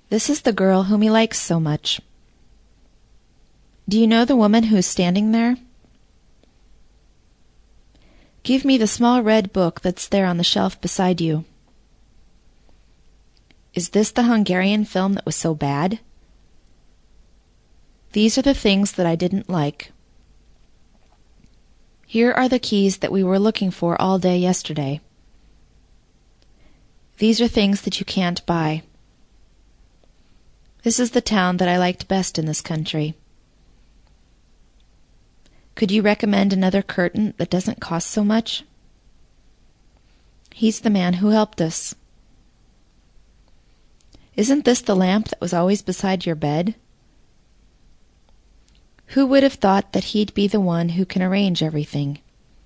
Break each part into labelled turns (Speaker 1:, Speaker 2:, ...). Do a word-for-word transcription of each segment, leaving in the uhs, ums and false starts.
Speaker 1: This is the girl whom he likes so much. Do you know the woman who is standing there? Give me the small red book that's there on the shelf beside you. Is this the Hungarian film that was so bad? These are the things that I didn't like. Here are the keys that we were looking for all day yesterday. These are things that you can't buy. This is the town that I liked best in this country. Could you recommend another curtain that doesn't cost so much? He's the man who helped us. Isn't this the lamp that was always beside your bed? Who would have thought that he'd be the one who can arrange everything?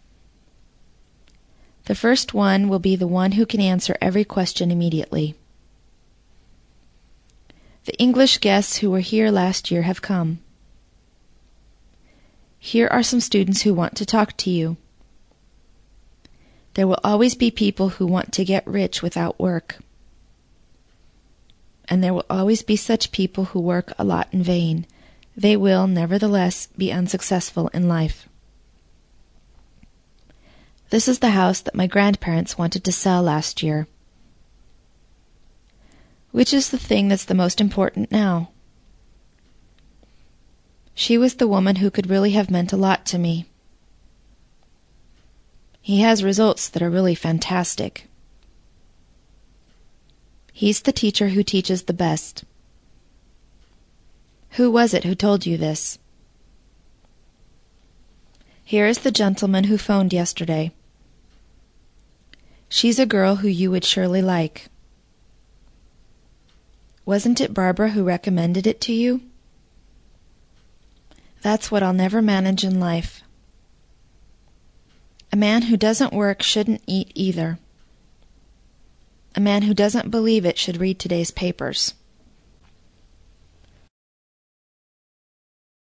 Speaker 1: The first one will be the one who can answer every question immediately. The English guests who were here last year have come. Here are some students who want to talk to you. There will always be people who want to get rich without work. And there will always be such people who work a lot in vain. They will, nevertheless, be unsuccessful in life. This is the house that my grandparents wanted to sell last year. Which is the thing that's the most important now? She was the woman who could really have meant a lot to me. He has results that are really fantastic. He's the teacher who teaches the best. Who was it who told you this? Here is the gentleman who phoned yesterday. She's a girl who you would surely like. Wasn't it Barbara who recommended it to you? That's what I'll never manage in life. A man who doesn't work shouldn't eat either. A man who doesn't believe it should read today's papers.